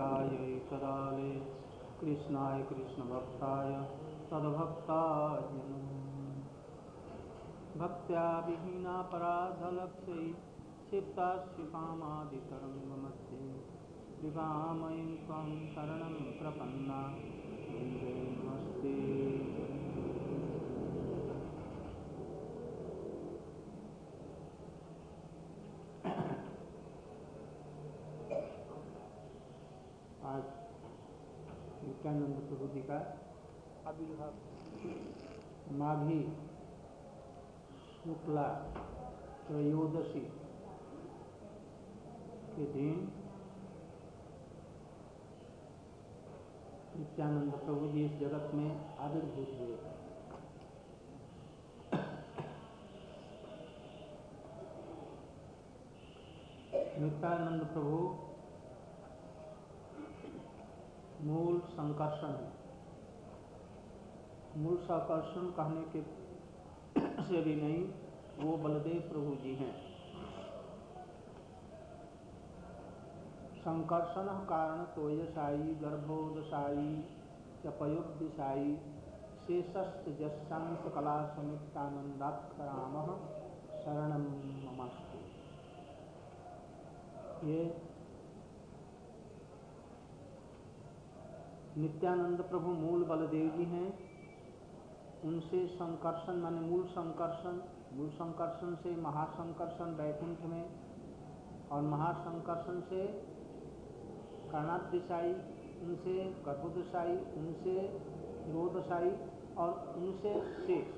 गोपिकायै तदाले कृष्णाय कृष्णभक्ताय तद्भक्ताय नमः। भक्त्या विहीनापराधलक्ष्यै क्षिप्तास्य कामादितरङ्गमध्ये कृपामयीं त्वं शरणं प्रपन्ना वन्दे नमस्ते। आज नित्यानंद प्रभु जी का आविर्भाव माघी शुक्ला त्रयोदशी के दिन नित्यानंद प्रभु जी इस जगत में आविर्भूत हुए। नित्यानंद प्रभु मूल संकर्षण है। मूल संकर्षण कहने के से भी नहीं, वो बलदेव प्रभु जी हैं। संकर्षण कारण तोयसाई गर्भोदसाई चपयोदिशाई शेषस्त जस्यांश कला समित्तानंदात्कराम शरणम ममस्तु। ये नित्यानंद प्रभु मूल बलदेव जी हैं। उनसे संकर्षण माने मूल संकर्षण से महासंकर्षण वैकुंठ में, और महासंकर्षण से कर्णादिशाई, उनसे गर्भोदशाई, उनसे रोदशाई और उनसे शेष,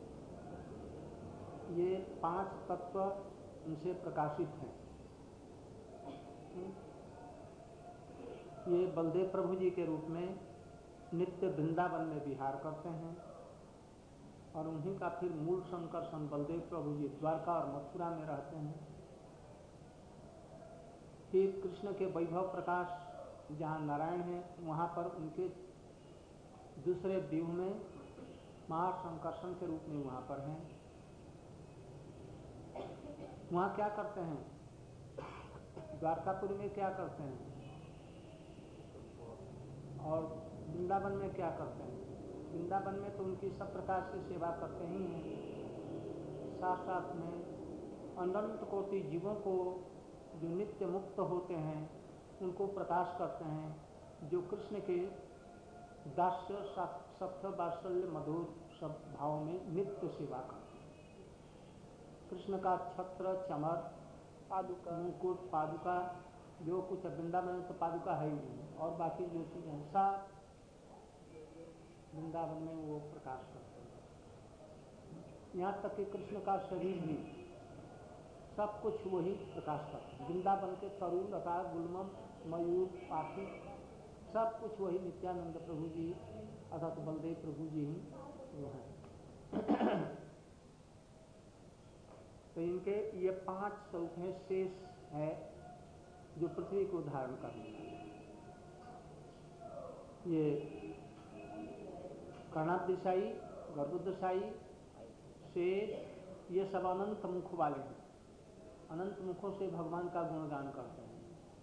ये 5 तत्व उनसे प्रकाशित हैं। ये बलदेव प्रभु जी के रूप में नित्य वृंदावन में विहार करते हैं, और उन्हीं का फिर मूल संकर्षण बलदेव प्रभु जी द्वारका और मथुरा में रहते हैं। फिर कृष्ण के वैभव प्रकाश जहाँ नारायण है, वहाँ पर उनके दूसरे व्यूह में महासंकर्षण के रूप में वहाँ पर हैं। वहाँ क्या करते हैं? द्वारकापुरी में क्या करते हैं और वृंदावन में क्या करते हैं? वृंदावन में तो उनकी सब प्रकार से सेवा करते ही हैं। साथ साथ में अनंत कोटि जीवों को जो नित्य मुक्त होते हैं उनको प्रकाश करते हैं, जो कृष्ण के दास्य सख्य वात्सल्य मधुर सब भाव में नित्य सेवा करते हैं। कृष्ण का छत्र चमर पादुका मुकुट पादुका जो कुछ वृंदावन में तो पादुका है ही नहीं, और बाकी जो चीजें सब वृंदावन में वो प्रकाश करते हैं। यहाँ तक कि कृष्ण का शरीर भी सब कुछ वही प्रकाश करते हैं। वृंदावन के तरु लता गुलमम मयूर पाखी सब कुछ वही नित्यानंद प्रभु जी अर्थात बलदेव प्रभु जी ही वो हैं। तो इनके ये 5 स्वरूप हैं। शेष है जो पृथ्वी को धारण करने वाले, ये कर्णादिशाई गर्भोदशाई शेष, ये सब अनंत मुख वाले हैं। अनंत मुखों से भगवान का गुणगान करते हैं।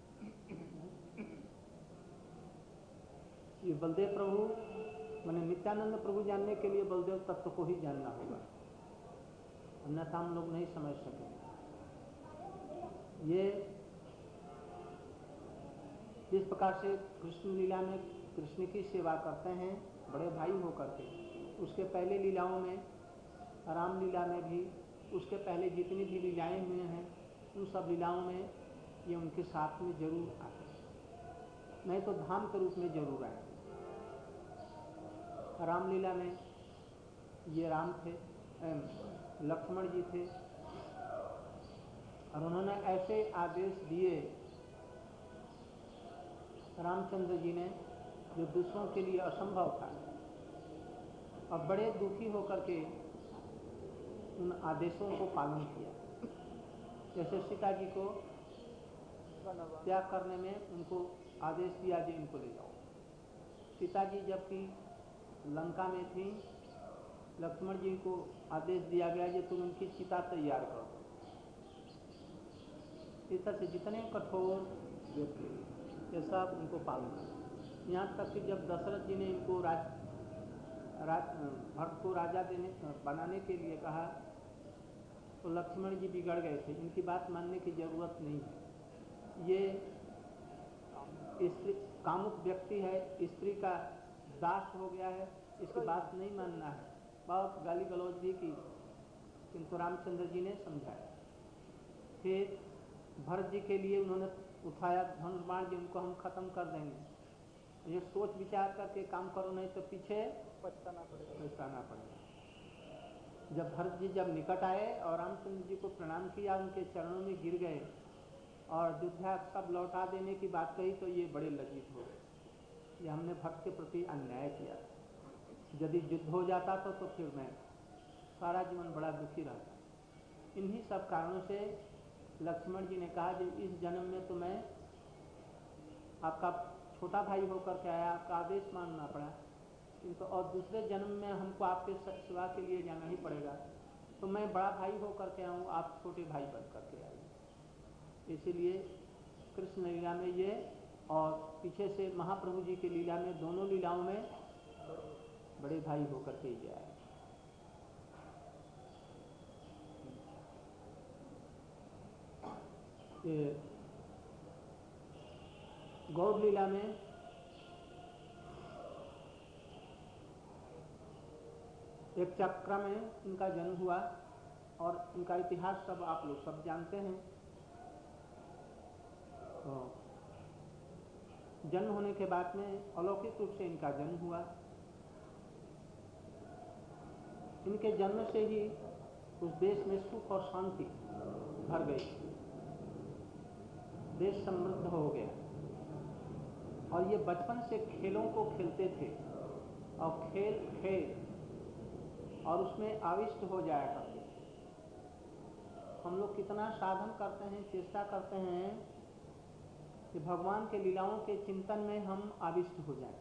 ये बलदेव प्रभु माने नित्यानंद प्रभु जानने के लिए बलदेव तत्व को ही जानना होगा, अन्यथा हम लोग नहीं समझ सकेंगे। ये जिस प्रकार से कृष्ण लीला में कृष्ण की सेवा करते हैं बड़े भाई होकर के, उसके पहले लीलाओं में राम लीला में भी, उसके पहले जितनी भी लीलाएं हुई हैं उन सब लीलाओं में ये उनके साथ में जरूर आते हैं, नहीं तो धाम के रूप में जरूर आए। रामलीला में ये राम थे, लक्ष्मण जी थे, और उन्होंने ऐसे आदेश दिए रामचंद्र जी ने जो दूसरों के लिए असंभव था, और बड़े दुखी होकर के उन आदेशों को पालन किया। जैसे सीता जी को त्याग करने में उनको आदेश दिया जी इनको ले जाओ। सीता जी जबकि लंका में थी, लक्ष्मण जी को आदेश दिया गया कि तुम उनकी चिता तैयार कर दो। इस तरह से जितने कठोर व्यक्ति ये सब उनको पालन कर। यहाँ तक कि जब दशरथ जी ने इनको भरत को राजा बनाने के लिए कहा तो लक्ष्मण जी बिगड़ गए थे, इनकी बात मानने की जरूरत नहीं है। ये स्त्री कामुक व्यक्ति है, स्त्री का दास हो गया है, इसकी बात नहीं मानना है। बहुत गाली गलौज भी की, किंतु रामचंद्र जी ने समझाया। फिर भरत जी के लिए उन्होंने उठाया धनुर्बाण, जिनको हम खत्म कर देंगे। ये सोच विचार करके काम करो, नहीं तो पीछे पछताना पड़ेगा। जब भरत जी जब निकट आए और रामचंद्र जी को प्रणाम किया, उनके चरणों में गिर गए और अयोध्या सब लौटा देने की बात कही, तो ये बड़े लज्जित हो गए। ये हमने भरत के प्रति अन्याय किया। यदि युद्ध हो जाता तो फिर मैं सारा जीवन बड़ा दुखी रहता। इन्हीं सब कारणों से लक्ष्मण जी ने कहा कि इस जन्म में तो मैं आपका छोटा भाई होकर के आया, आपका आदेश मानना पड़ा, किंतु और दूसरे जन्म में हमको आपके सेवा के लिए जाना ही पड़ेगा, तो मैं बड़ा भाई होकर के आऊँ, आप छोटे भाई बन करके आइए। इसीलिए कृष्ण लीला में ये और पीछे से महाप्रभु जी की लीला में, दोनों लीलाओं में बड़े भाई होकर के ही आए। गौर लीला में एक चक्र में इनका जन्म हुआ और इनका इतिहास सब आप लोग सब जानते हैं। तो जन्म होने के बाद में अलौकिक रूप से इनका जन्म हुआ। इनके जन्म से ही उस देश में सुख और शांति भर गई, देश समृद्ध हो गया। और ये बचपन से खेलों को खेलते थे और खेल और उसमें आविष्ट हो जाया करते। हम लोग कितना साधन करते हैं, चेष्टा करते हैं कि भगवान के लीलाओं के चिंतन में हम आविष्ट हो जाएं,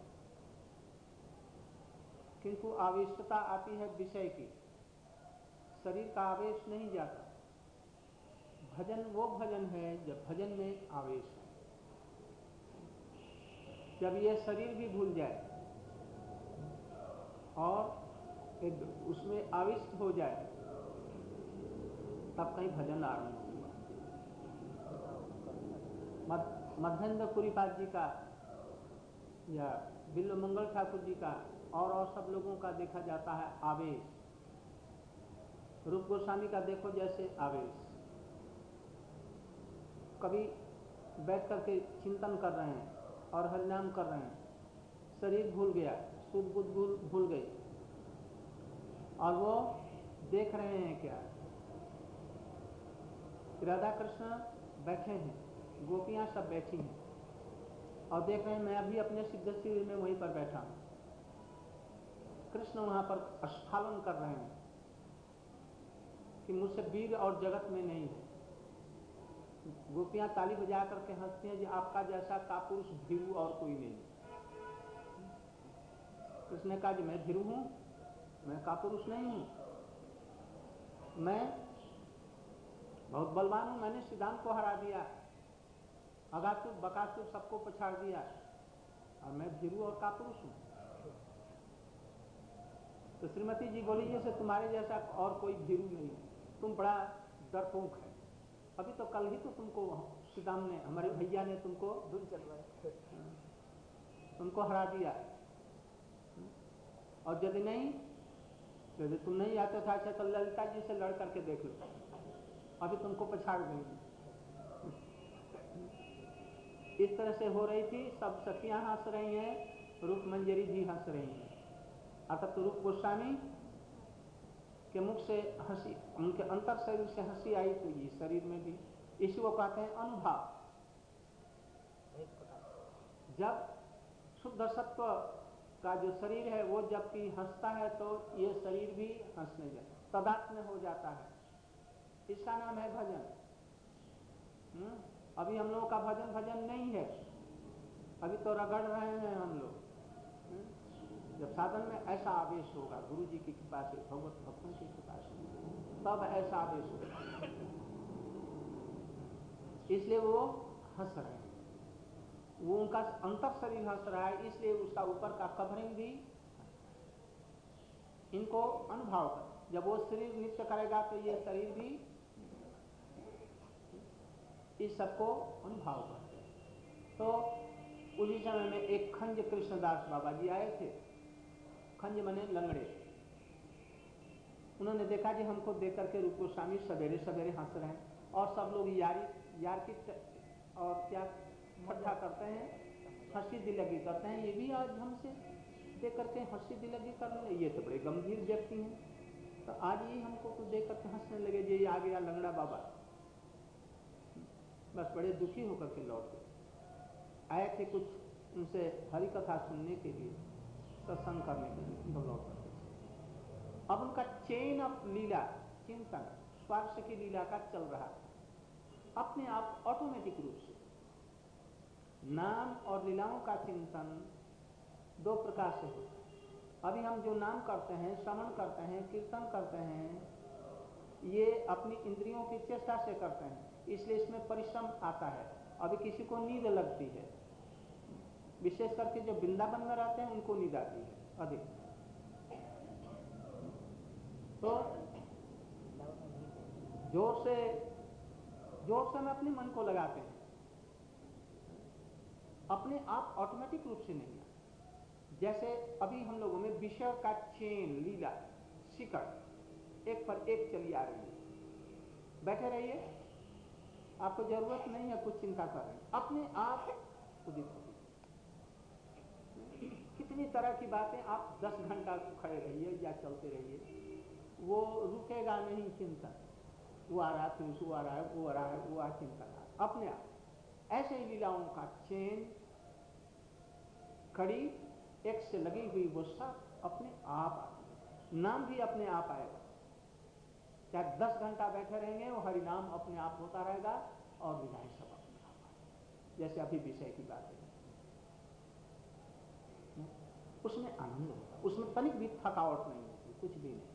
किंतु आविष्टता आती है विषय की, शरीर का आवेश नहीं जाता। भजन वो भजन है जब भजन में आवेश है। जब ये शरीर भी भूल जाए और एक उसमें आविष्ट हो जाए, तब कहीं भजन आरंभ हुआ। मध्वेंद्रपुरीपाद जी का या बिल्व मंगल ठाकुर जी का और सब लोगों का देखा जाता है आवेश। रूप गोस्वामी का देखो जैसे आवेश, कभी बैठ करके चिंतन कर रहे हैं और हरिनाम कर रहे हैं, शरीर भूल गया, शुद्ध बुद्ध भूल गई और वो देख रहे हैं क्या, राधा कृष्ण बैठे हैं, गोपियां सब बैठी हैं और देख रहे हैं मैं अभी अपने सिद्ध शरीर में वहीं पर बैठा हूं। कृष्ण वहां पर स्फालन कर रहे हैं कि मुझसे वीर और जगत में नहीं है। गोपियां ताली बजा करके हंसती हैं कि आपका जैसा कापुरुष भीरू और कोई नहीं। कृष्ण ने कहा कि मैं भीरू हूं, मैं कापुरुष नहीं हूं, मैं बहुत बलवान हूं, मैंने सिद्धांत को हरा दिया, अगासुर बकासुर सबको पछाड़ दिया और मैं भीरू और कापुरुष हूं। तो श्रीमती जी बोली जैसे तुम्हारे जैसा और कोई भीरू नहीं, तुम बड़ा डरपोक है। अभी तो कल ही तो तुमको सीताम ने, हमारे भैया ने तुमको धुन चलवाया, तुमको हरा दिया, और यदि नहीं, यदि तुम नहीं आते था अच्छा तो ललिता जी से लड़ करके देख लो, अभी तुमको पछाड़ देंगे। इस तरह से हो रही थी। सब सखियां हंस रही हैं, रूप मंजरी जी हंस रही हैं। अर्थात रूप गोस्वामी के मुख से हंसी, उनके अंतर शरीर से हंसी आई तो ये शरीर में भी, इसी को कहते हैं अनुभाव। जब शुद्ध सत्व का जो शरीर है वो जबकि हंसता है तो ये शरीर भी हंसने जाता, तदात्म्य हो जाता है। इसका नाम है भजन। अभी हम लोगों का भजन नहीं है, अभी तो रगड़ रहे हैं हम लोग। जब साधन में ऐसा आवेश होगा गुरु जी की कृपा से, भगवत भक्तों की कृपा से, तब ऐसा आवेश होगा, इसलिए वो हंस रहे हैं। वो उनका अंतर शरीर हंस रहा है, इसलिए उसका ऊपर का कवरिंग भी इनको अनुभव कर। जब वो शरीर नृत्य करेगा तो ये शरीर भी इस सबको अनुभव करते हैं। तो उसी समय में एक खंज कृष्णदास बाबा जी आए थे। खंज मने लंगड़े। उन्होंने देखा कि हमको देख करके रूप गोस्वामी सवेरे सवेरे हंस रहे हैं और सब लोग यार की और क्या ठट्ठा करते हैं, हंसी दिलगी करते हैं। ये भी आज हमसे देख करके हंसी दिलगी करने लगे, ये तो बड़े गंभीर व्यक्ति हैं। तो आज ही हमको कुछ देख करके हंसने लगे, ये आ गया लंगड़ा बाबा। बस बड़े दुखी होकर के लौट गए। आए थे कुछ उनसे हरि कथा सुनने के लिए, सत्संग करने के लिए, तो लौट करके अब उनका चेन ऑफ लीला चिंतन स्वार्थ की लीला का चल रहा था अपने आप ऑटोमेटिक रूप से। नाम और लीलाओं का चिंतन दो प्रकार से होता है। अभी हम जो नाम करते हैं, श्रवण करते हैं, कीर्तन करते हैं, ये अपनी इंद्रियों की चेष्टा से करते हैं, इसलिए इसमें परिश्रम आता है। अभी किसी को नींद लगती है, विशेष करके जो वृंदावन में रहते हैं उनको नींद आती है अधिक। तो जोर से हम अपने मन को लगाते हैं, अपने आप ऑटोमेटिक रूप से नहीं आता। जैसे अभी हम लोगों में विषय का चेन लीला शिकड़ एक पर एक चली आ रही है। बैठे रहिए, आपको जरूरत नहीं है कुछ चिंता कर रहे हैं, अपने आप उदित होगी। कितनी तरह की बातें, आप 10 घंटा खड़े रहिए या चलते रहिए, वो रुकेगा नहीं चिंतन। वो आ रहा है, फिर वो आ रहा है, वो आ रहा है, वो आ चिंतन अपने आप। ऐसे ही लीलाओं का चेन कड़ी एक से लगी हुई वो सब अपने आप आती है। नाम भी अपने आप आएगा, चाहे 10 घंटा बैठे रहेंगे वो हरि नाम अपने आप होता रहेगा और लीलाएं सब अपने आप आएगी। जैसे अभी विषय की बात है, उसमें आनंद होता है, उसमें तनिक भी थकावट नहीं होती, कुछ भी नहीं।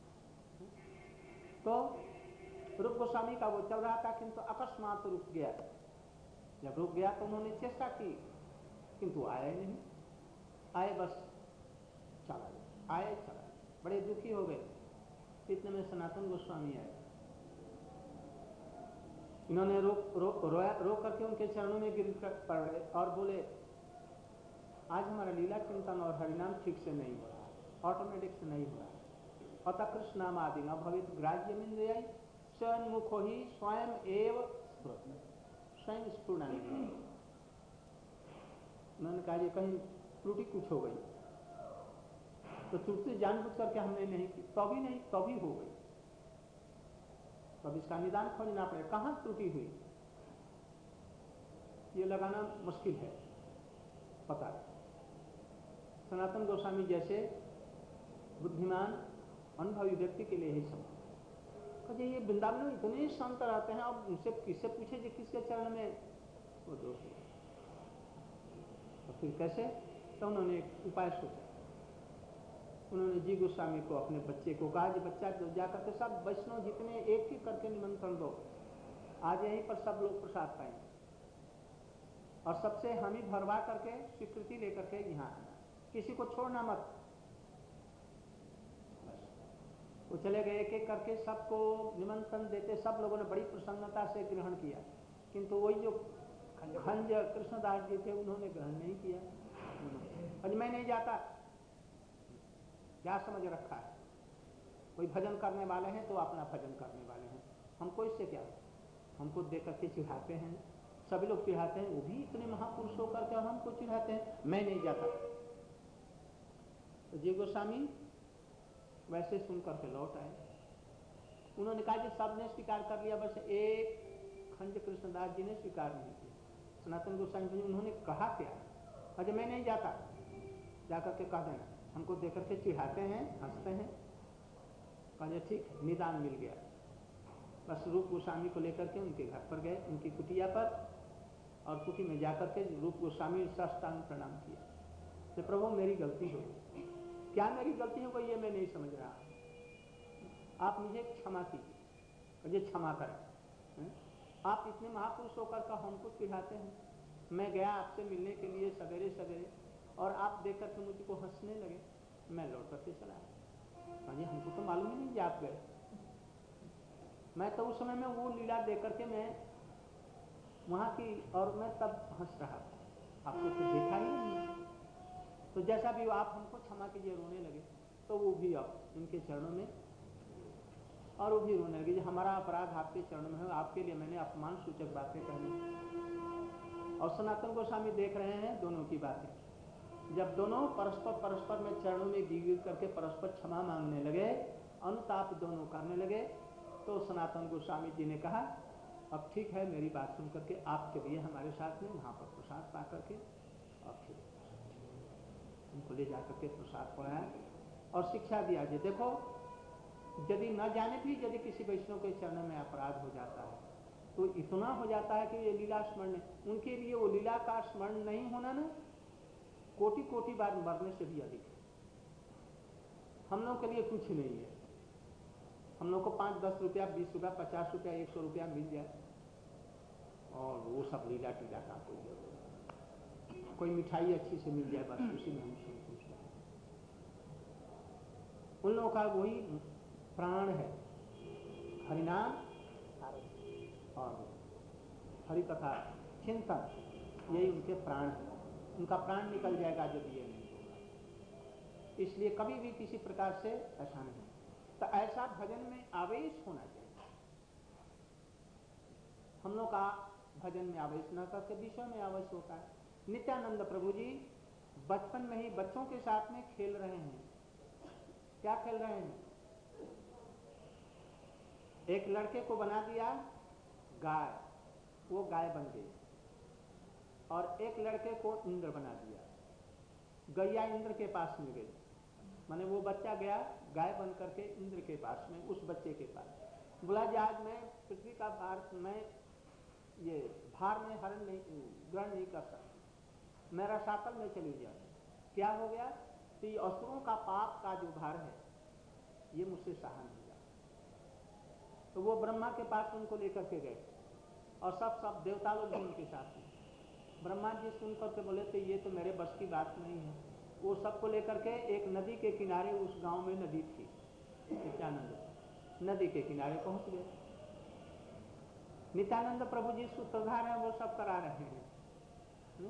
तो रूप गोस्वामी का वो चल रहा था, किंतु अकस्मात रुक गया। जब रुक गया तो उन्होंने चेष्टा की, किंतु आए नहीं। आए बस चला गया, आए चला गया, बड़े दुखी हो गए। इतने में सनातन गोस्वामी आए। इन्होंने रो करके उनके चरणों में गिर पड़ गए और बोले, आज हमारा लीला चिंतन और हरिनाम ठीक से नहीं हो रहा, ऑटोमेटिक से नहीं हो रहा। अतः कृष्ण नाम आदि न भवित ग्राह्य मिंद्रिय स्वयं मुखो ही स्वयं एव स्वयं स्फुरण। उन्होंने कहा ये कहीं त्रुटि कुछ हो गई, तो त्रुटि जानबूझ करके हमने नहीं की, तभी नहीं तभी हो गई। तब इसका निदान खोजना पड़ेगा, कहां त्रुटि हुई ये लगाना मुश्किल है, पता है। सनातन गोस्वामी जैसे बुद्धिमान अनुभवी व्यक्ति के लिए ही संभव। कहे ये वृंदावन में इतने संत रहते हैं, अब उनसे किससे पूछे कि किसके चरण में वो दोष है, तो फिर कैसे? तो उन्होंने एक उपाय सोचा। उन्होंने जी गोस्वामी को अपने बच्चे को कहा कि बच्चा जाकर के सब वैष्णव जितने एक ही करके निमंत्रण दो, आज यहीं पर सब लोग प्रसाद पाएंगे और सबसे हम ही भरवा करके स्वीकृति लेकर के यहाँ आना, किसी को छोड़ना मत। वो चले गए, एक एक करके सबको निमंत्रण देते, सब लोगों ने बड़ी प्रसन्नता से ग्रहण किया, किंतु वही जो खंज कृष्णदास जी थे उन्होंने ग्रहण नहीं किया। आज मैं नहीं जाता, क्या समझ रखा है, कोई भजन करने वाले हैं तो अपना भजन करने वाले हैं, हमको इससे क्या? हमको देख करके चिढ़ाते हैं, सभी लोग चिढ़ाते हैं, वो भी इतने महापुरुष होकर के और हमको चिढ़ाते हैं, मैं नहीं जाता। तो जी गोस्वामी वैसे सुन करके लौट आए। उन्होंने कहा कि सबने स्वीकार कर लिया, बस एक खंज कृष्णदास जी ने स्वीकार नहीं किया। सनातन गोस्वामी जी उन्होंने कहा क्या? अजय मैं नहीं जाता, जाकर के कह देना, हमको देख करके चिढ़ाते हैं, हंसते हैं। कहा ठीक, निदान मिल गया। बस रूप गोस्वामी को लेकर के उनके घर पर गए, उनकी कुटिया पर, और कुटी में जाकर के रूप गोस्वामी साष्टांग प्रणाम किया कि प्रभु मेरी गलती हो, क्या मेरी गलती हो गई ये मैं नहीं समझ रहा, आप मुझे क्षमा कीजिए, मुझे क्षमा करें। आप इतने महापुरुष होकर का हमको चिढ़ाते हैं, मैं गया आपसे मिलने के लिए सवेरे सवेरे और आप देख करके मुझको हंसने लगे, मैं लौट करके चला आया। हाँ जी, हमको तो मालूम ही नहीं कि आप गए। मैं तो उस समय में वो लीला देख करके मैं वहाँ की, और मैं तब हंस रहा था, आपको कुछ देखा ही नहीं। तो जैसा भी आप हमको क्षमा कीजिए, रोने लगे। तो वो भी अब इनके चरणों में, और वो भी रोने लगे, जो हमारा अपराध आपके चरणों में है, आपके लिए मैंने अपमान सूचक बातें कही। और सनातन गोस्वामी देख रहे हैं दोनों की बातें। जब दोनों परस्पर में चरणों में गिर करके परस्पर क्षमा मांगने लगे, अनुताप दोनों करने लगे, तो सनातन गोस्वामी जी ने कहा अब ठीक है, मेरी बात सुन करके आप चलिए हमारे साथ में वहाँ पर प्रसाद पा करके, और फिर उनको ले जा करके प्रसाद पढ़ाया और शिक्षा दिया। जी देखो, यदि न जाने भी यदि किसी वैष्णव के चरण में अपराध हो जाता है तो इतना हो जाता है कि ये लीला स्मरण, उनके लिए वो लीला का स्मरण नहीं होना ना कोटि कोटि बार मरने से भी अधिक है। हम लोग के लिए कुछ नहीं है। हम लोग को 5-10 रुपया, 20 रुपया, 50 रुपया, 100 रुपया मिल जाए और वो सब लीला टीला का कोई मिठाई अच्छी से मिल जाए, बस उसी में हम संतुष्ट हैं। उन लोगों का वही प्राण है, हरिनाम और हरि कथा चिंतन, यही उनके प्राण है। उनका प्राण निकल जाएगा जब ये नहीं होगा। इसलिए कभी भी किसी प्रकार से ऐसा नहीं, तो ऐसा भजन में आवेश होना चाहिए। हम लोग का भजन में आवेश न करके विषय में आवेश होता है। नित्यानंद प्रभु जी बचपन में ही बच्चों के साथ में खेल रहे हैं। क्या खेल रहे हैं? एक लड़के को बना दिया गाय, वो गाय बन गई, और एक लड़के को इंद्र बना दिया, गैया इंद्र के पास में गई। माने वो बच्चा गया गाय बन करके इंद्र के पास में, उस बच्चे के पास बोला जी आज मैं पृथ्वी का भार, मैं ये भार में हरण नहीं, ग्रहण नहीं कर सकता, मेरा सातल में चली जाए। क्या हो गया कि असुरों का पाप का जो भार है ये मुझसे सहा नहीं जाता। तो वो ब्रह्मा के पास उनको लेकर के गए और सब देवता लोग भी उनके साथ में। ब्रह्मा जी सुनकर के बोले थे ये तो मेरे बस की बात नहीं है। वो सबको लेकर के एक नदी के किनारे, उस गांव में नदी थी, नित्यानंद नदी के किनारे पहुंच गए। नित्यानंद प्रभु जी सूत्रधार हैं, वो सब करा रहे हैं।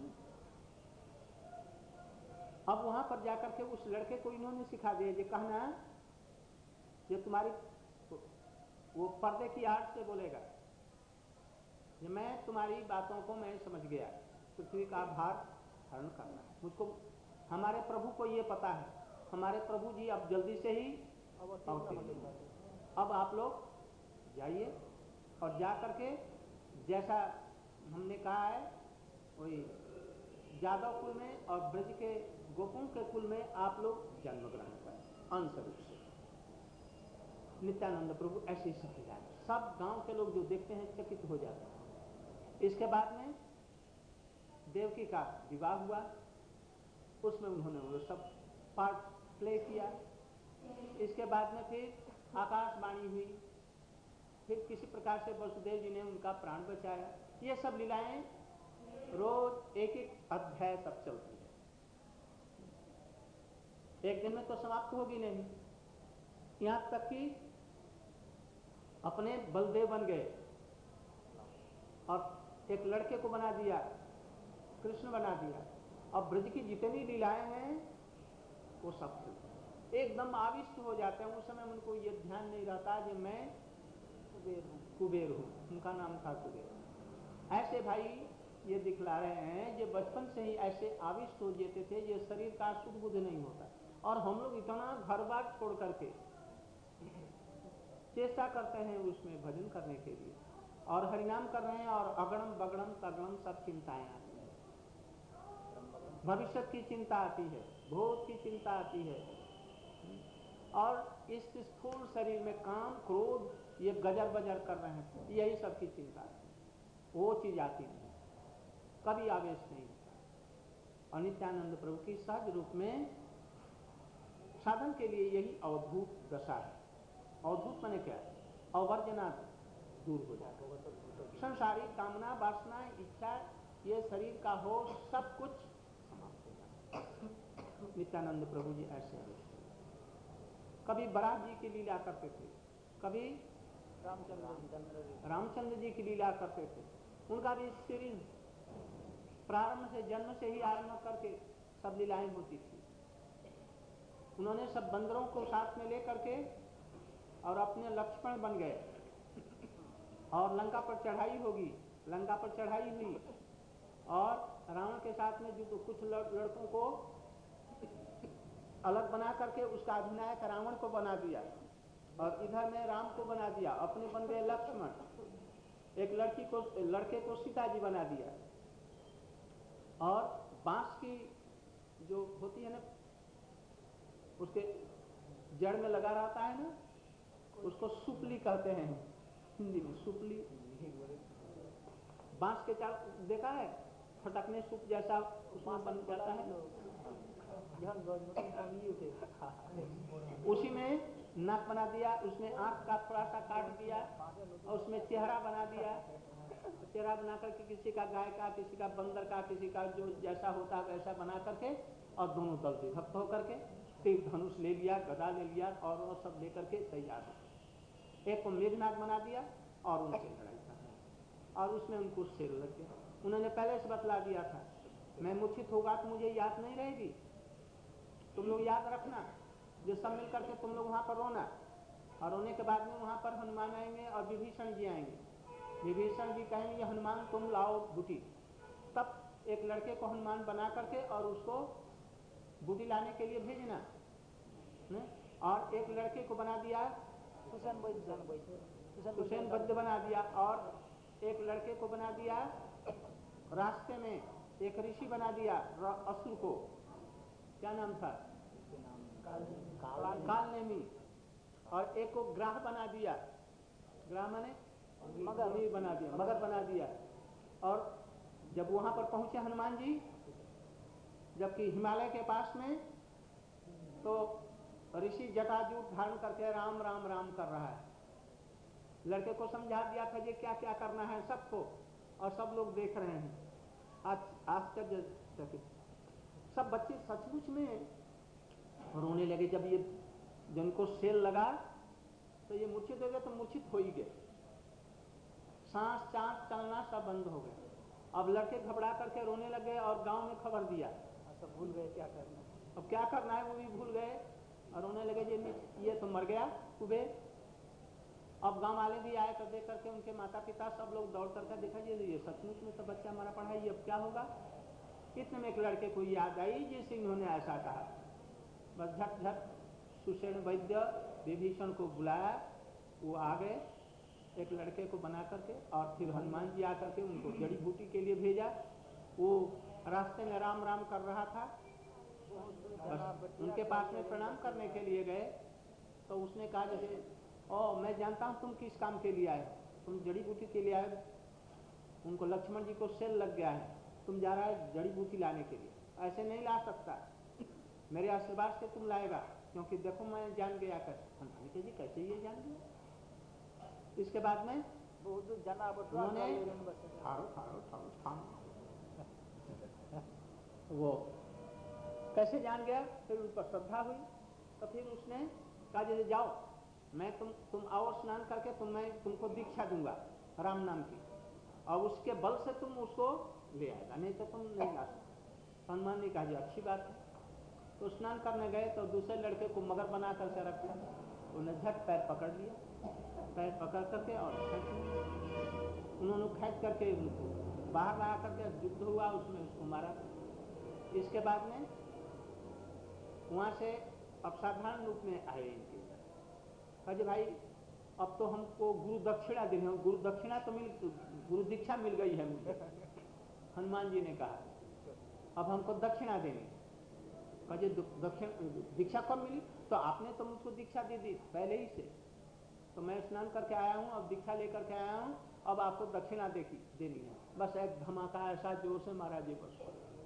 अब वहां पर जाकर के उस लड़के को इन्होंने सिखा दिया, ये कहना ये तुम्हारी, वो पर्दे की आड़ से बोलेगा, ये मैं तुम्हारी बातों को मैं समझ गया, पृथ्वी का भार हरण करना है मुझको। हमारे प्रभु को ये पता है, हमारे प्रभु जी अब जल्दी से ही अवतीर्ण। अब आप लोग जाइए और जा करके जैसा हमने कहा है वही यादव कुल में और ब्रज के गोपों के कुल में आप लोग जन्म ग्रहण करें अंश रूप से। नित्यानंद प्रभु ऐसे ही समझाए, सब गांव के लोग जो देखते हैं चकित हो जाते हैं। इसके बाद में देवकी का विवाह हुआ, उसमें उन्होंने वो सब पार्ट प्ले किया। इसके बाद में फिर आकाशवाणी हुई, फिर किसी प्रकार से वसुदेव जी ने उनका प्राण बचाया। ये सब लीलाएं रोज एक एक अध्याय तक चलती है, एक दिन में तो समाप्त होगी नहीं। यहां तक कि अपने बलदेव बन गए और एक लड़के को बना दिया, कृष्ण बना दिया। अब ब्रज की जितनी लीलाएं हैं वो सब चलती, एकदम आविष्ट हो जाते हैं। उस समय उनको ये ध्यान नहीं रहता कि मैं कुबेर हूं, उनका नाम था कुबेर। ऐसे भाई ये दिखला रहे हैं, ये बचपन से ही ऐसे आविष्ट हो जाते थे, ये शरीर का सुध बुध नहीं होता। और हम लोग इतना घर बार छोड़ करके चेष्टा करते हैं उसमें भजन करने के लिए, और हरिनाम कर रहे हैं, और अगड़म बगड़म तगड़म सब चिंताएं आती हैं। भविष्य की चिंता आती है, भूत की चिंता आती है, और इस स्थूल शरीर में काम क्रोध ये गजर बजर कर रहे हैं, यही सब की चिंता है। वो चीज आती नहीं, कभी आवेश नहीं होता। और नित्यानंद प्रभु की सहज रूप में साधन के लिए यही अवधूत दशा है। अवधूत माने क्या है? अवर्जना दूर हो जाता है, संसारिक कामना वासना इच्छा ये शरीर का होश सब कुछ समाप्त हो जाता। नित्यानंद प्रभु जी ऐसे हैं। कभी बराह जी की लीला करते थे, कभी रामचंद्र जी की लीला करते थे। उनका भी सीरीज प्रारंभ से, जन्म से ही आरंभ करके सब लीलाएं होती थी। उन्होंने सब बंदरों को साथ में लेकर के और अपने लक्ष्मण बन गए और लंका पर चढ़ाई होगी, लंका पर चढ़ाई हुई और रावण के साथ में जो कुछ लड़कों को अलग बना करके उसका अधिनायक रावण को बना दिया और इधर में राम को बना दिया, अपने बन गए लक्ष्मण। एक लड़के को सीता जी बना दिया और बांस की जो होती है ना, उसके जड़ में लगा रहता है ना, उसको सुपली कहते हैं हिंदी में, सुपली। बांस के चार देखा है, फटकने सूप जैसा उसमें बन जाता है, उसी में नाक बना दिया, उसमें आंख का थोड़ा सा काट दिया और उसमें चेहरा बना दिया। चेहरा बना करके किसी का गाय का, किसी का बंदर का, किसी का जो जैसा होता है वैसा बना करके और दोनों दल विभक्त होकर के तीर धनुष ले लिया, गदा ले लिया और वो सब लेकर के तैयार हो। एक को मेघनाथ बना दिया और उनसे लड़ाई करना और उसमें उनको शेर लग गया। उन्होंने पहले से बतला दिया था, मैं मूर्छित होगा तो मुझे याद नहीं रहेगी, तुम लोग याद रखना, जो सब मिल करके तुम लोग वहां पर रोना और रोने के बाद में वहां पर हनुमान आएंगे और विभीषण जी आएंगे। विभीषण जी कहेंगे हनुमान तुम लाओ बूटी, तब एक लड़के को हनुमान बना करके और उसको बूटी लाने के लिए भेजना ने? और एक लड़के को बना दिया हुसैन बद्द बना दिया और एक लड़के को बना दिया रास्ते में, एक ऋषि बना दिया असुर को, क्या नाम था, कालनेमी, और एक को ग्राह बना दिया, ग्राह माने मगर बना दिया, मगर बना दिया। और जब वहां पर पहुंचे हनुमान जी, जबकि हिमालय के पास में, तो ऋषि जटाजूट धारण करके राम राम राम कर रहा है। लड़के को समझा दिया था ये क्या क्या करना है सबको, और सब लोग देख रहे हैं आश्चर्यचकित। सब बच्चे सचमुच में रोने लगे। जब ये जिनको सेल लगा तो ये मूर्छित हो गए, तो मूर्छित हो ही गए, सांस चांस चलना सब बंद हो गए। अब लड़के घबरा करके रोने लगे और गांव में खबर दिया, सब भूल गए क्या करना, अब क्या करना है वो भी भूल गए और रोने लगे ये तो मर गया कुबेर। अब गांव वाले भी आए तो देख करके उनके माता पिता सब लोग दौड़ करके देखा ये सचमुच में तो बच्चा हमारा पढ़ा है, ये अब क्या होगा। इतने में एक लड़के को याद आई जिस इन्होंने ऐसा कहा, बस झट झट सुषेण वैद्य विभीषण को बुलाया, वो आ गए एक लड़के को बना करके, और फिर हनुमान जी आकर के उनको जड़ी बूटी के लिए भेजा। वो रास्ते में राम राम कर रहा था, बस उनके पास में प्रणाम करने के लिए गए तो उसने कहा जैसे मैं जानता हूँ तुम किस काम के लिए आए, तुम जड़ी बूटी के लिए आए, उनको लक्ष्मण जी को सेल लग गया है, तुम जा रहा है जड़ी बूटी लाने के लिए, ऐसे नहीं ला सकता, मेरे आशीर्वाद से तुम लाएगा, क्योंकि देखो मैं जान गया कैसे। हनुमान जी कैसे ये जान गया। इसके बाद में उन्होंने वो कैसे जान गया, फिर उन पर श्रद्धा हुई, तो फिर उसने कहा जैसे जाओ मैं तुम आओ स्नान करके मैं तुमको दीक्षा दूंगा राम नाम की, और उसके बल से तुम उसको ले आएगा, नहीं तो तुम नहीं ला सकते। हनुमान ने कहा जी अच्छी बात है। तो स्नान करने गए तो दूसरे लड़के को मगर बना करके रखा, उन्हें झट पैर पकड़ लिया, पैर पकड़ करके और उन्होंने खींच करके उनको बाहर ला करके युद्ध हुआ, उसमें उसको मारा। इसके बाद में वहां से अब साधारण रूप में आए इनके, कहे भाई अब तो हमको गुरु दक्षिणा देनी है, गुरु दक्षिणा तो गुरु दीक्षा मिल गई है मुझे। हनुमान जी ने कहा अब हमको दक्षिणा देनी, कहे दीक्षा कब मिली, तो आपने तो मुझको दीक्षा दे दी पहले ही से, तो मैं स्नान करके आया हूँ, अब दीक्षा लेकर के आया हूँ, अब आपको दक्षिणा देनी है। बस एक धमाका ऐसा जोर से मारा जी बस।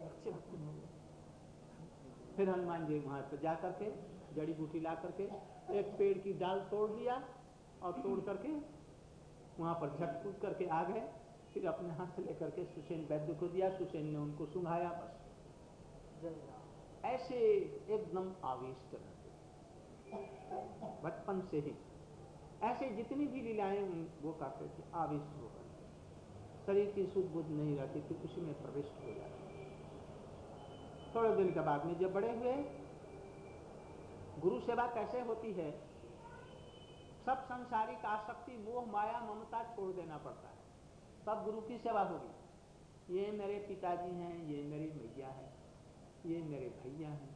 फिर हनुमान जी वहां पर जा करके जड़ी बूटी ला करके एक पेड़ की डाल तोड़ दिया और तोड़ करके वहां पर झट कूद करके आ गए फिर अपने हाथ से लेकर के सुसेन वैद्य को दिया, सुसेन ने उनको सुंघाया, बस। ऐसे एकदम आविष्ट रहते बचपन से ही। ऐसे जितनी भी लीलाएं वो करते थे आविष्ट होकर, शरीर की सुध बुध नहीं रहती थी, उसी में प्रविष्ट हो जाते। थोड़े दिन के बाद में जब बड़े हुए, गुरु सेवा कैसे होती है, सब संसारिक आसक्ति मोह माया ममता छोड़ देना पड़ता है, तब गुरु की सेवा होगी। ये मेरे पिताजी हैं, ये मेरी मैया है, ये मेरे भैया हैं,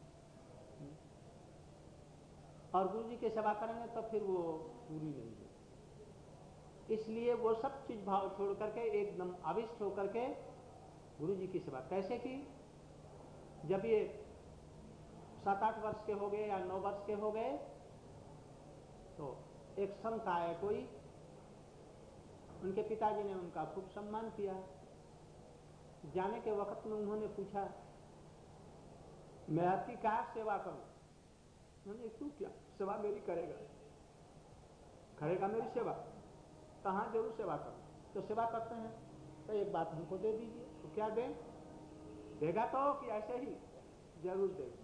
और गुरु जी की सेवा करेंगे तो फिर वो पूरी नहीं होगी। इसलिए वो सब चीज भाव छोड़ करके एकदम आविष्ट होकर के गुरु जी की सेवा कैसे की। जब ये 7-8 वर्ष के हो गए या 9 वर्ष के हो गए, तो एक संत आए कोई, उनके पिताजी ने उनका खूब सम्मान किया। जाने के वक्त में उन्होंने पूछा, मैं आपकी क्या सेवा करूं? मैंने, तू क्या सेवा मेरी करेगा? करेगा मेरी सेवा? कहाँ जरूर सेवा करूं। तो सेवा करते हैं, तो एक बात हमको दे दीजिए। तो क्या दें? देगा तो कि ऐसे ही? जरूर देगा।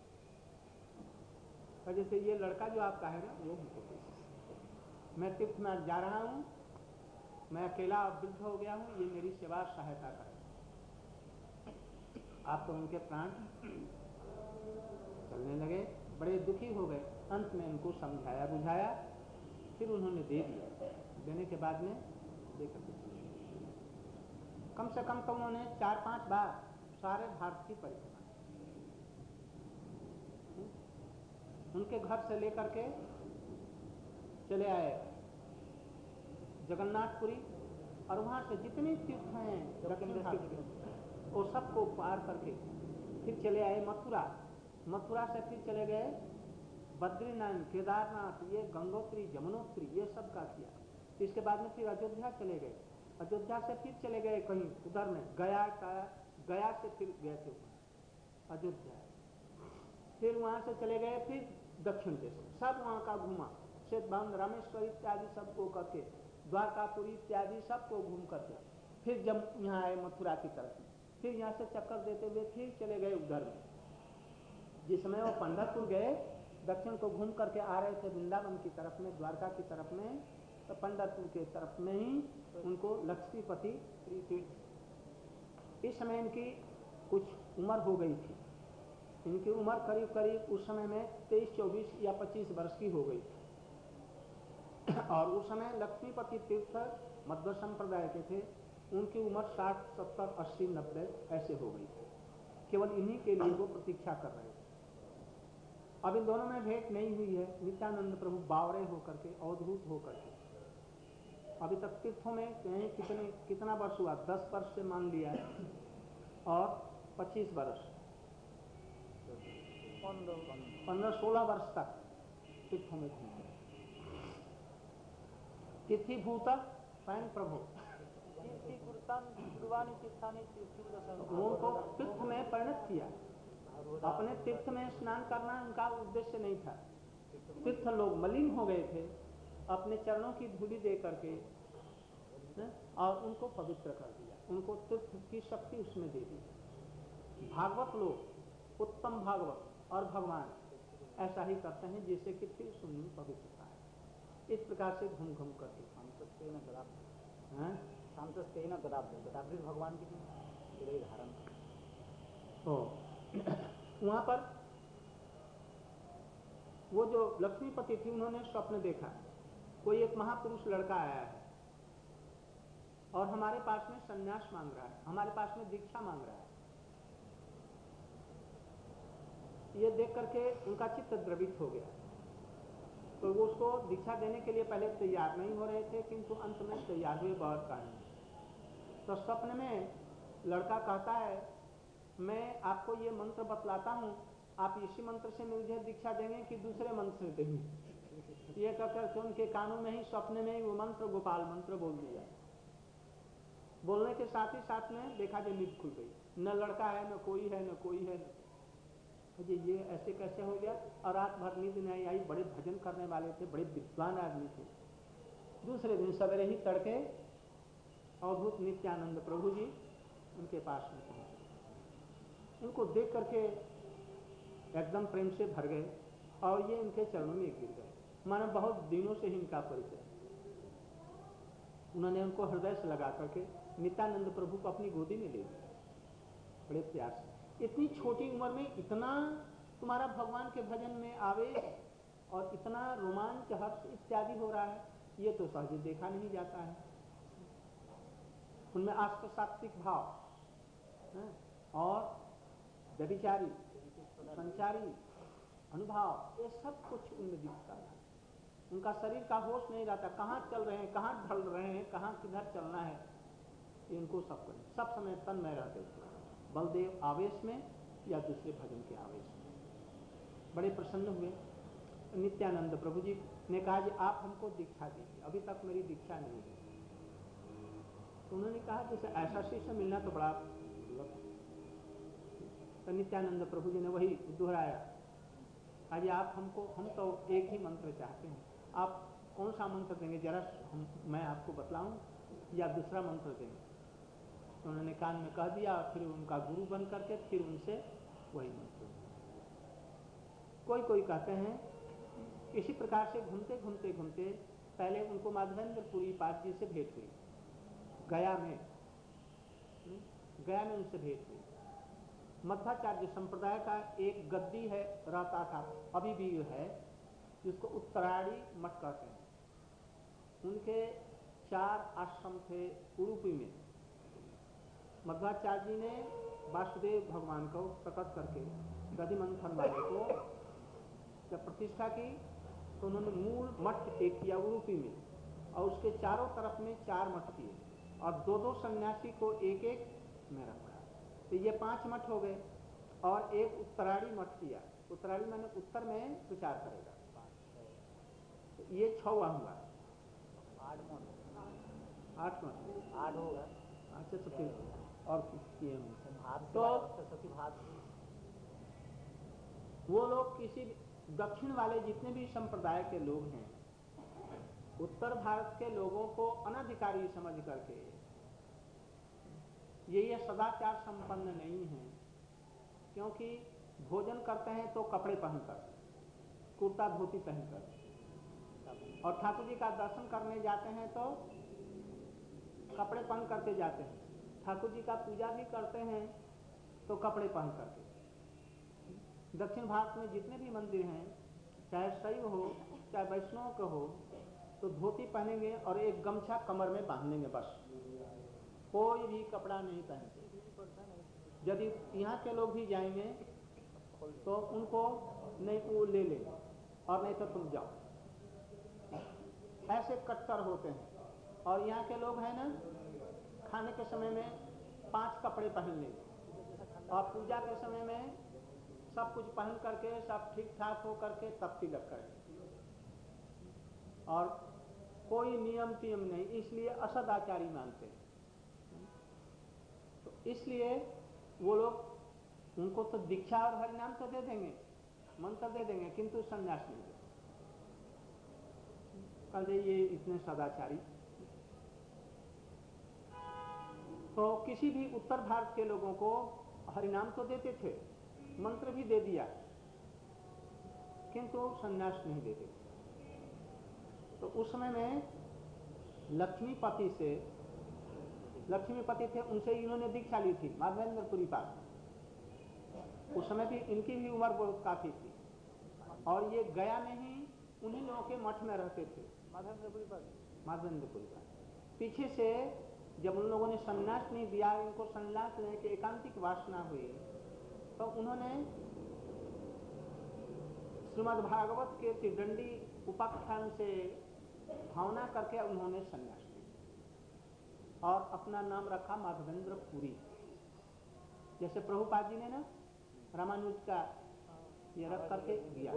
तो जैसे ये लड़का जो आपका है ना, वो हमको दे। मैं तीर्थ में जा रहा हूं, मैं अकेला वृद्ध हो गया हूं, ये मेरी सेवा सहायता करें। आप तो उनके प्राण चलने लगे, बड़े दुखी हो गए। अंत में उनको समझाया बुझाया, फिर उन्होंने दे दिया। देने के बाद में देकर कम से कम तो उन्होंने 4-5 बार सारे भारत की परिक्रमा, उनके घर से लेकर के चले आए जगन्नाथपुरी, और वहां से जितने तीर्थ हैं दक्षिण भारत के, वो सबको पार करके फिर चले आए मथुरा। मथुरा से फिर चले गए बद्रीनाथ, केदारनाथ, ये गंगोत्री, जमुनोत्री, ये सब का किया। इसके बाद में फिर अयोध्या चले गए। अयोध्या से फिर चले गए कहीं उधर में गया से फिर गए थे अयोध्या, फिर वहां से चले गए फिर दक्षिण देश, सब वहां का घूमा, सेतबंध, रामेश्वर इत्यादि सबको करके, द्वारकापुरी इत्यादि सबको घूम करके फिर जब यहाँ आए मथुरा की तरफ में, फिर यहाँ से चक्कर देते हुए फिर चले गए उधर में। जिस समय वो पंढरपुर गए, दक्षिण को घूम करके आ रहे थे वृंदावन की तरफ में, द्वारका की तरफ में, तो पंढरपुर के तरफ में ही उनको लक्ष्मीपति तीर्थ, इस समय इनकी कुछ उम्र हो गई थी। इनकी उम्र करीब करीब उस समय में 23, 24 या 25 वर्ष की हो गई थी। और उस समय लक्ष्मीपति तीर्थ मध्व संप्रदाय के थे, उनकी उम्र 60, 70, 80, 90 ऐसे हो गई थी। केवल इन्हीं के लिए वो प्रतीक्षा कर रहे थे। अब इन दोनों में भेंट नहीं हुई है। नित्यानंद प्रभु बावरे होकर के, अवधूत होकर के, अभी तक तीर्थों में कहीं कितना वर्ष हुआ? 10 वर्ष से मान लिया, और 25 वर्ष, 15-16 वर्ष तक तीर्थों में घूमते। तिथिभूत स्वयं प्रभु उनको तीर्थ में परिणत किया। अपने तीर्थ में स्नान करना उनका उद्देश्य नहीं था। तीर्थ लोग मलिन हो गए थे, अपने चरणों की धूली दे करके, और उनको पवित्र कर दिया, उनको तीर्थ की शक्ति उसमें दे दी। भागवत लोग, उत्तम भागवत और भगवान ऐसा ही करते हैं, जैसे कि फिर सुननी पवित्रता है। इस प्रकार से घूम घूम करके भगवान की धारण। तो वहां पर वो जो लक्ष्मीपति थी, उन्होंने स्वप्न देखा, कोई एक महापुरुष लड़का आया है और हमारे पास में संन्यास मांग रहा है, हमारे पास में दीक्षा मांग रहा है। ये देख करके उनका चित्त द्रवित हो गया, तो वो उसको दीक्षा देने के लिए पहले तैयार नहीं हो रहे थे, किंतु अंत में तैयार हुए। बहुत कहानी। तो स्वप्न में लड़का कहता है, मैं आपको ये मंत्र बतलाता हूँ, आप इसी मंत्र से मुझे दीक्षा देंगे कि दूसरे मंत्र से देंगे? ये कहकर के उनके कानों में ही, स्वप्न में ही वो मंत्र, गोपाल मंत्र बोल दिया। बोलने के साथ ही साथ में देखा जो नींद खुल गई, न लड़का है, न कोई है, न कोई है। ये ऐसे कैसे हो गया? और रात भर नींद नहीं आई। बड़े भजन करने वाले थे, बड़े विद्वान आदमी थे। दूसरे दिन सवेरे ही तड़के अवधूत नित्यानंद प्रभु जी उनके पास में पहुंचे। उनको देख करके एकदम प्रेम से भर गए और ये इनके चरणों में गिर गए। मानो बहुत दिनों से ही इनका परिचय। उन्होंने उनको हृदय से लगा करके नित्यानंद प्रभु को अपनी गोदी में ले लिया बड़े प्यार से। इतनी छोटी उम्र में इतना तुम्हारा भगवान के भजन में आवेश और इतना रोमांच, हर्ष इत्यादि हो रहा है, ये तो सहज देखा नहीं जाता है। उनमें आस्था, सात्विक भाव और व्यभिचारी, संचारी अनुभव, ये सब कुछ उनमें दिखता है। उनका शरीर का होश नहीं रहता, कहाँ चल रहे हैं, कहाँ ढल रहे हैं, कहाँ किधर चलना है, इनको सब समय तन में रहते थे, बलदेव आवेश में या दूसरे भजन के आवेश में। बड़े प्रसन्न हुए। नित्यानंद प्रभु जी ने कहा कि आप हमको दीक्षा दीजिए, अभी तक मेरी दीक्षा नहीं है। तो उन्होंने कहा जैसे ऐसा शिष्य मिलना तो बड़ा दुर्लभ है। तो नित्यानंद प्रभु जी ने वही दोहराया, आज आप हमको, हम तो एक ही मंत्र चाहते हैं, आप कौन सा मंत्र देंगे जरा मैं आपको बतलाऊं या दूसरा मंत्र देंगे? तो उन्होंने कान में कह दिया और फिर उनका गुरु बन करके फिर उनसे वही मंत्र। कोई कहते हैं इसी प्रकार से घूमते घूमते घूमते पहले उनको माधवेंद्रपुरी पाद जी से भेंट हुई, गया में उनसे भेंट हुई। मध्वाचार्य संप्रदाय का एक गद्दी है, रहता था, अभी भी है, जिसको उत्तरायणी मठ कहते हैं। उनके 4 आश्रम थे उडुपी में। मध्वाचार्य जी ने वासुदेव भगवान को प्रकट करके गद्दी मंथन वाले को जब प्रतिष्ठा की तो उन्होंने मूल मठ एक किया उडुपी में, और उसके चारों तरफ में 4 मठ किए और 2-2 सन्यासी को एक एक में रखा। तो ये 5 मठ हो गए और एक उत्तरायणी मठ किया। उत्तरायणी मैंने उत्तर में प्रचार करेगा, तो ये 6वां हुआ। 8 मठ 8 होगा। अच्छा, तो फिर और कुछ किए होंगे। तो वो लोग किसी दक्षिण वाले जितने भी संप्रदाय के लोग हैं, उत्तर भारत के लोगों को अनधिकारी समझ करके ये सदाचार संपन्न नहीं है, क्योंकि भोजन करते हैं तो कपड़े पहनकर, कुर्ता धोती पहनकर, और ठाकुर जी का दर्शन करने जाते हैं तो कपड़े पहन करके जाते हैं। ठाकुर जी का पूजा भी करते हैं तो कपड़े पहन करके। दक्षिण भारत में जितने भी मंदिर हैं, चाहे शैव हो चाहे वैष्णव का हो, तो धोती पहनेंगे और एक गमछा कमर में बांधेंगे, बस कोई भी कपड़ा नहीं पहनते। यदि यहाँ के लोग भी जाएंगे तो उनको नहीं, वो ले ले और नहीं तो तुम जाओ, ऐसे कट्टर होते हैं। और यहाँ के लोग हैं ना, खाने के समय में 5 कपड़े पहन लेंगे और पूजा के समय में सब कुछ पहन करके सब ठीक ठाक हो करके तब तिलक करेंगे, और कोई नियम तियम नहीं, इसलिए असदाचारी मानते हैं। तो इसलिए वो लोग, उनको तो दीक्षा और हरिनाम तो दे देंगे, मंत्र दे देंगे, किंतु संन्यास नहीं देंगे। कहते ये इतने सदाचारी। तो किसी भी उत्तर भारत के लोगों को हरिनाम तो देते थे, मंत्र भी दे दिया, किंतु संन्यास नहीं देते। तो उस समय में लक्ष्मीपति थे, उनसे इन्होंने दीक्षा ली थी, माधवेंद्रपुरी पास। उस समय भी इनकी भी उम्र बहुत काफी थी, और ये गया में ही उन्हीं लोगों के मठ में रहते थे, माधवेंद्रपुरी पास। पीछे से जब उन लोगों ने संन्यास नहीं दिया, इनको संन्यास लेने की एकांतिक वासना हुई, तो उन्होंने श्रीमद् भागवत के त्रिदंडी उपाख्यान से भावना करके उन्होंने संन्यास लिया और अपना नाम रखा माधवेंद्रपुरी। जैसे प्रभुपाद जी ने ना रामानुज का ये रख करके दिया।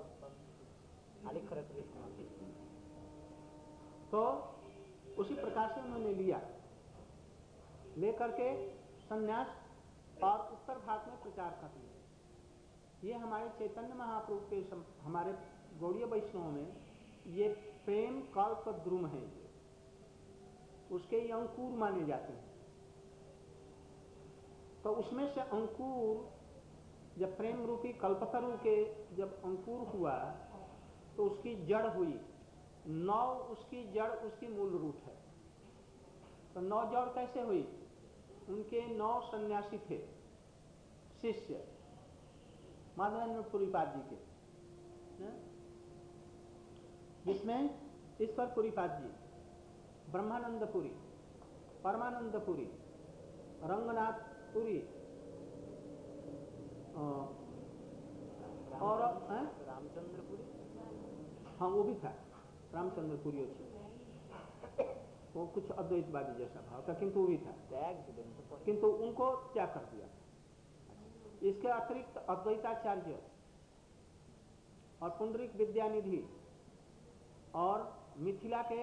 तो उसी प्रकार से उन्होंने लिया, लेकर के संन्यास और उत्तर भारत में प्रचार कर लिया। ये हमारे चैतन्य महाप्रभु के हमारे गौड़ीय वैष्णव में ये प्रेम कल्प द्रुम है। उसके ही अंकुर माने जाते हैं। तो उसमें से अंकुर जब प्रेम रूपी कल्पतरु के जब अंकुर हुआ तो उसकी जड़ हुई। 9 उसकी जड़ उसकी मूल रूट है। तो 9 जड़ कैसे हुई? उनके 9 सन्यासी थे, शिष्य माधवेंद्रपुरीपाद जी के, जिसमें ईश्वरपुरीपाद जी, ब्रह्मानंदपुरी, परमानंदपुरी, रंगनाथपुरी और रामचंद्रपुरी, हाँ वो भी था, रामचंद्रपुरी अच्छी, वो कुछ अद्वैतवादी जैसा भाव था, किंतु वो भी था, किंतु उनको त्याग कर दिया। इसके अतिरिक्त अद्वैताचार्य और पुंडरीक विद्यानिधि और मिथिला के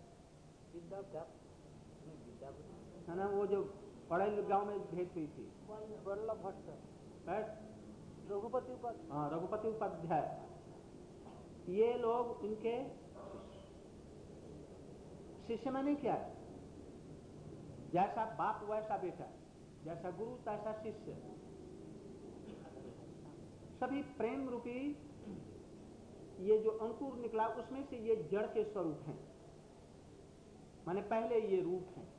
है ना, वो जो पढ़े गांव में भेंट हुई थी, वल्लभ भट्ट, रघुपति उपाध्याय, ये लोग इनके शिष्य माने क्या है? जैसा बाप वैसा बेटा, जैसा गुरु तैसा शिष्य। सभी प्रेम रूपी ये जो अंकुर निकला उसमें से ये जड़ के स्वरूप हैं, माने पहले ये रूप हैं।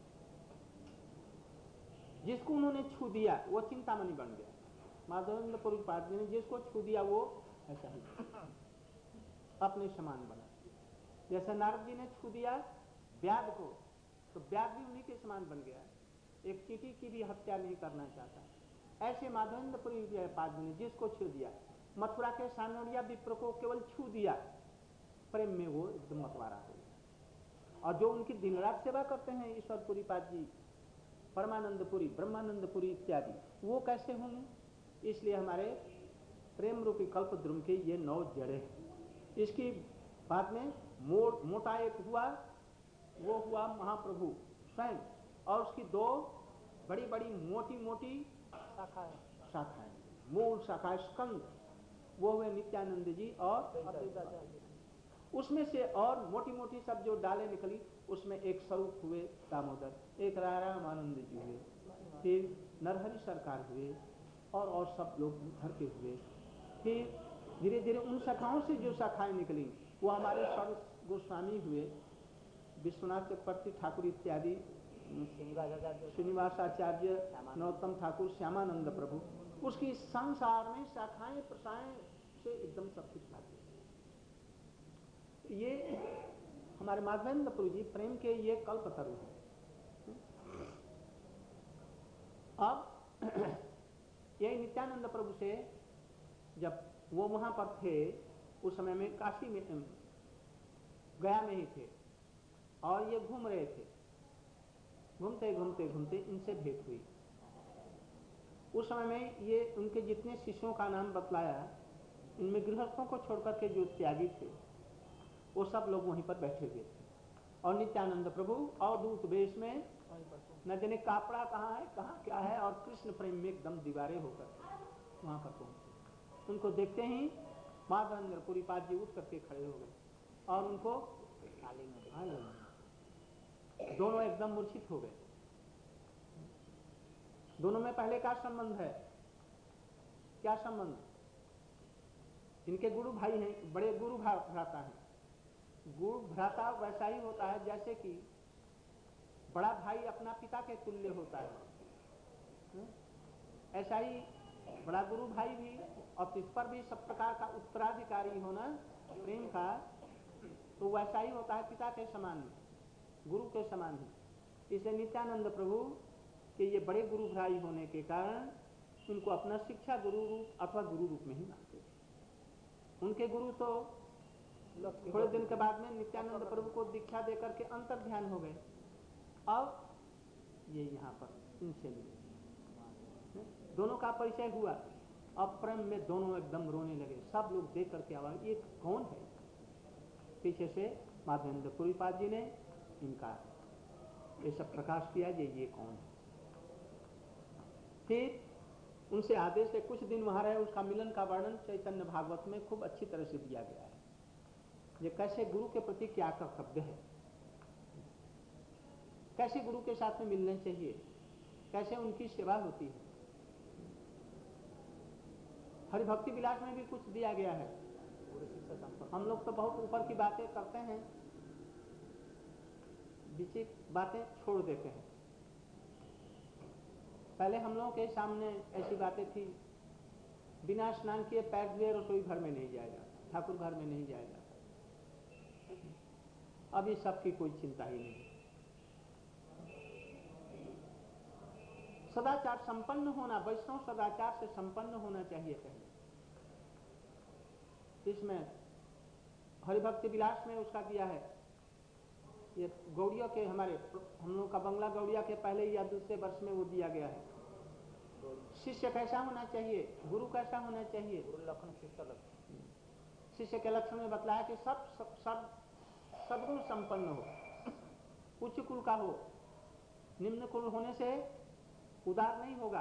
जिसको उन्होंने छू दिया वो चिंतामणि बन गया। माधवेंद्रपुरीपाद जी ने जिसको छू दिया वो ऐसा ही अपने समान बना। जैसे नारद जी ने छू दिया व्याध को, तो व्याध भी उन्हीं के समान बन गया, एक चींटी की भी हत्या नहीं करना चाहता। ऐसे माधवेंद्रपुरीपाद जी ने जिसको छू दिया, मथुरा के सानोरिया विप्र को केवल छू दिया, प्रेम में वो एकदम मतवारा हो गया। और जो उनकी दिन रात सेवा करते हैं ईश्वरपुरीपाद जी, परमानंदपुरी, ब्रह्मानंदपुरी इत्यादि, वो कैसे होंगे? इसलिए हमारे प्रेम रूपी कल्पद्रुम के ये 9 जड़ें हैं। इसकी बाद में मोटा एक हुआ, वो हुआ महाप्रभु स्वयं, और उसकी 2 बड़ी बड़ी मोटी मोटी शाखाएं, मूल शाखा स्कंद, वो हुए नित्यानंद जी और उसमें से और मोटी मोटी सब जो डाले निकली, उसमें एक स्वरूप हुए दामोदर, एक रामानंद जी हुए, फिर नरहरि सरकार हुए, और सब लोग घर के हुए। फिर धीरे धीरे उन शाखाओं से जो शाखाएं निकली वो हमारे सर्व गोस्वामी हुए, विश्वनाथ चक्रवर्ती ठाकुर इत्यादि, श्रीनिवासाचार्य, नरोत्तम ठाकुर, श्यामानंद प्रभु। उसकी संसार में शाखाएं प्रसाएं से एकदम सब कुछ पाते। ये हमारे माधवेंद्रपुरी जी प्रेम के ये कल्पतरु हैं। अब यही नित्यानंद प्रभु से जब वो वहां पर थे, उस समय में काशी में, गया में ही थे, और ये घूम रहे थे। घूमते घूमते घूमते इनसे भेंट हुई। उस समय में ये उनके जितने शिष्यों का नाम बतलाया, इनमें गृहस्थों को छोड़कर के जो त्यागी थे वो सब लोग वहीं पर बैठे हुए थे। और नित्यानंद प्रभु अवधूत वेश में, न जाने कापड़ा कहाँ है कहाँ क्या है, और कृष्ण प्रेम में एकदम दीवारे होकर वहां पर पहुंचे। उनको देखते ही माधवेंद्रपुरीपाद जी उठ करके खड़े हो गए और उनको दोनों एकदम मूर्छित हो गए। दोनों में पहले का संबंध है? क्या संबंध? इनके गुरु भाई हैं, बड़े गुरु भ्राता हैं। गुरु भ्राता वैसा ही होता है जैसे कि बड़ा भाई अपना पिता के तुल्य होता है, ऐसा ही बड़ा गुरु भाई भी, और इस पर भी सब प्रकार का उत्तराधिकारी होना प्रेम का, तो वैसा ही होता है पिता के समान, गुरु के समान ही। इसे नित्यानंद प्रभु के ये बड़े गुरु भाई होने के कारण उनको अपना शिक्षा गुरु रूप अथवा गुरु रूप में ही मानते थे। उनके गुरु तो थोड़े दिन के बाद में नित्यानंद प्रभु को दीक्षा देकर के अंतर ध्यान हो गए। अब ये यहाँ पर इनसे मिले, दोनों का परिचय हुआ। अब प्रेम में दोनों एकदम रोने लगे। सब लोग देख करके आवाज, ये कौन है? पीछे से माधवेंद्रपुरीपाद जी ने इनका ये सब प्रकाश किया, ये कौन है। फिर उनसे आदेश से कुछ दिन वहां रहे। उसका मिलन का वर्णन चैतन्य भागवत में खूब अच्छी तरह से दिया गया है, ये कैसे गुरु के प्रति क्या कर्तव्य है। कैसे गुरु के साथ में मिलने चाहिए, कैसे उनकी सेवा होती है। हरिभक्ति विलास में भी कुछ दिया गया है। हम लोग तो बहुत ऊपर की बातें करते हैं, बीच बातें छोड़ देते हैं। पहले हम लोगों के सामने ऐसी बातें थी, बिना स्नान किए पैर धुए रसोई घर में नहीं जाया जाता, ठाकुर घर में नहीं जाया जाता। अब इस सब की कोई चिंता ही नहीं। सदाचार संपन्न होना, वैष्णव सदाचार से संपन्न होना चाहिए पहले। इसमें हरिभक्ति विलास में उसका किया है। ये गौड़िया के हमारे हम लोग का बंगला गौड़िया के पहले या दूसरे वर्ष में वो दिया गया है। शिष्य कैसा होना चाहिए, गुरु कैसा होना चाहिए, गुरु लक्षण शिष्य लक्षण। शिष्य के लक्षण में बतलाया कि सब सद्गुण संपन्न हो, उच्च कुल का हो। निम्न कुल होने से उदार नहीं होगा।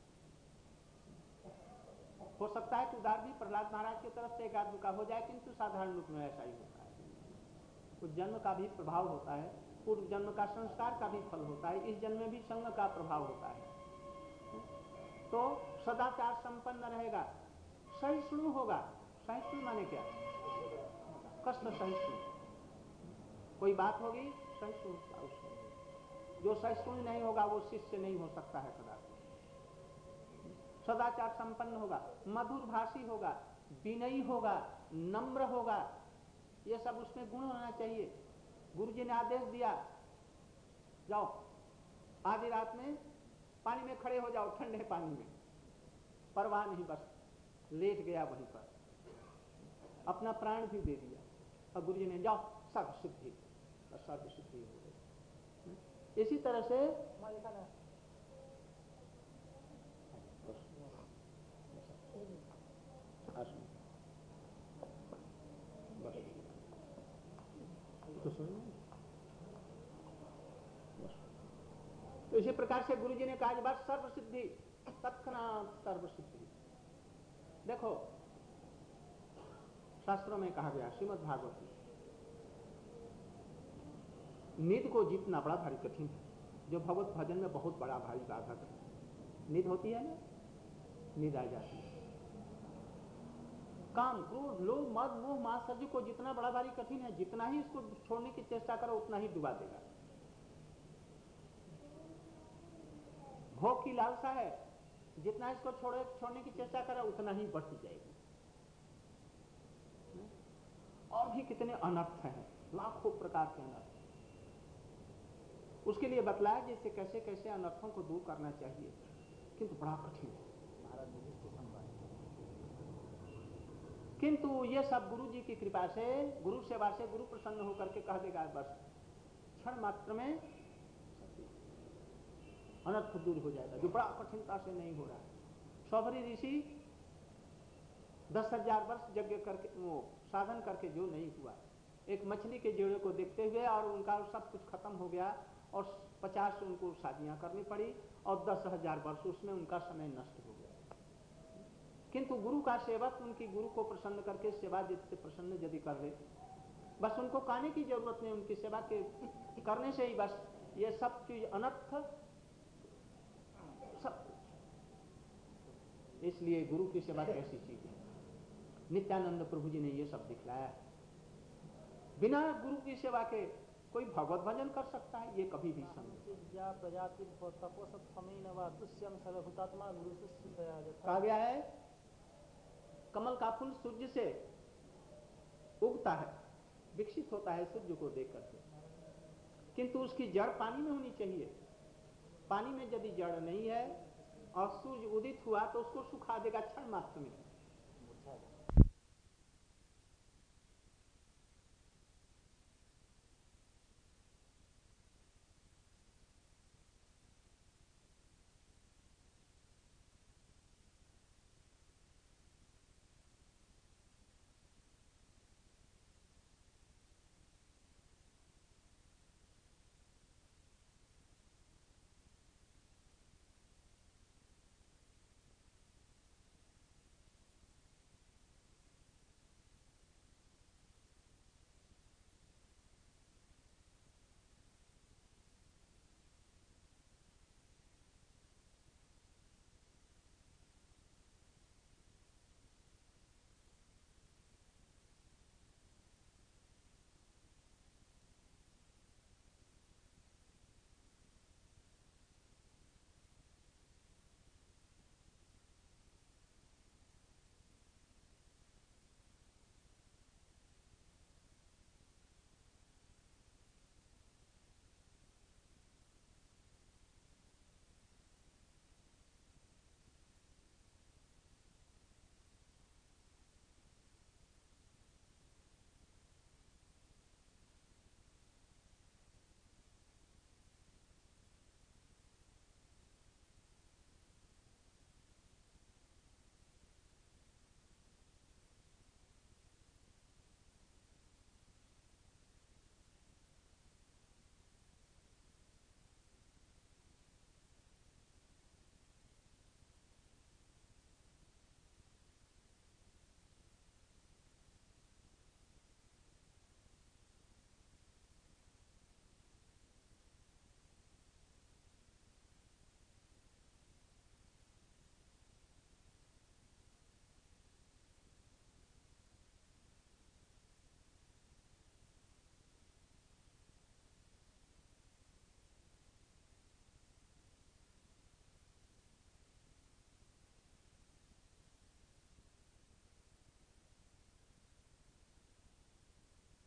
हो सकता है कि उदार भी प्रहलाद महाराज की तरफ से एक आदमी का हो जाए, किंतु साधारण रूप में ऐसा ही होता है। कुछ जन्म का भी प्रभाव होता है, पूर्व जन्म का संस्कार का भी फल होता है, इस जन्म में भी संग का प्रभाव होता है। तो सदाचार संपन्न रहेगा, सहिष्णु होगा। सहिष्णु माने क्या, कष्ट सहिष्णु। कोई बात होगी सहिष्णु, जो सहिष्णु नहीं होगा वो शिष्य नहीं हो सकता है कदापि। सदाचार संपन्न होगा, मधुर भाषी होगा, विनयी होगा, नम्र होगा, ये सब उसमें गुण होना चाहिए। गुरु जी ने आदेश दिया, जाओ आधी रात में पानी में खड़े हो जाओ, ठंडे पानी में, परवाह नहीं, बस लेट गया वहीं पर, अपना प्राण भी दे दिया। और गुरु जी ने जाओ सर्व सिद्धि, सर्व सिद्धि हो गई। इसी तरह से तो इसी प्रकार से गुरु जी ने कहा बस सर्व सिद्धि, तत्क्षणात सर्व सिद्धि। देखो शास्त्रों में कहा गया, श्रीमद् भागवत में, निध को जीतना बड़ा भारी कठिन है। जो भगवत भजन में बहुत बड़ा भारी बाधक है, निध होती है ना, निध आ जाती है। काम, क्रोध, लोभ, मद, मोह, मात्सर्य को जितना बड़ा भारी कठिन है, जितना ही इसको छोड़ने की चेष्टा करो उतना ही डुबा देगा। भोग की लालसा है, जितना इसको छोड़ने की चेष्टा करो उतना ही बढ़ती जाएगी। और भी कितने अनर्थ हैं, लाखों प्रकार के अनर्थ। उसके लिए बतलाया जैसे कैसे कैसे अनर्थों को दूर करना चाहिए, किंतु बड़ा कठिन है। किंतु ये सब गुरु जी की कृपा से, गुरु सेवा से, गुरु प्रसन्न होकर के कह देगा, बस क्षण मात्र में अनर्थ दूर हो जाएगा, जो बड़ा कठिनता से नहीं हो रहा है। सौभरी ऋषि 10,000 वर्ष यज्ञ करके, वो साधन करके जो नहीं हुआ, एक मछली के जोड़े को देखते हुए और उनका सब कुछ खत्म हो गया, और 50 उनको शादियां करनी पड़ी, और 10,000 वर्ष उसमें उनका समय नष्ट हो गया। किंतु गुरु का सेवक उनकी गुरु को प्रसन्न करके सेवा से प्रसन्न यदि कर ले, बस उनको कहने की जरूरत नहीं, उनकी सेवा के करने से ही बस ये सब चीज अनर्थ सब। इसलिए गुरु की सेवा कैसी चीज है, नित्यानंद प्रभु जी ने ये सब दिखलाया। बिना गुरु की सेवा के कोई भगवत भजन कर सकता है, ये कभी भी कहा गया है, कमल का फूल सूर्य से उगता है, विकसित होता है सूर्य को देख करके, किंतु उसकी जड़ पानी में होनी चाहिए। पानी में यदि जड़ नहीं है और सूर्य उदित हुआ तो उसको सुखा देगा क्षण मात्र में।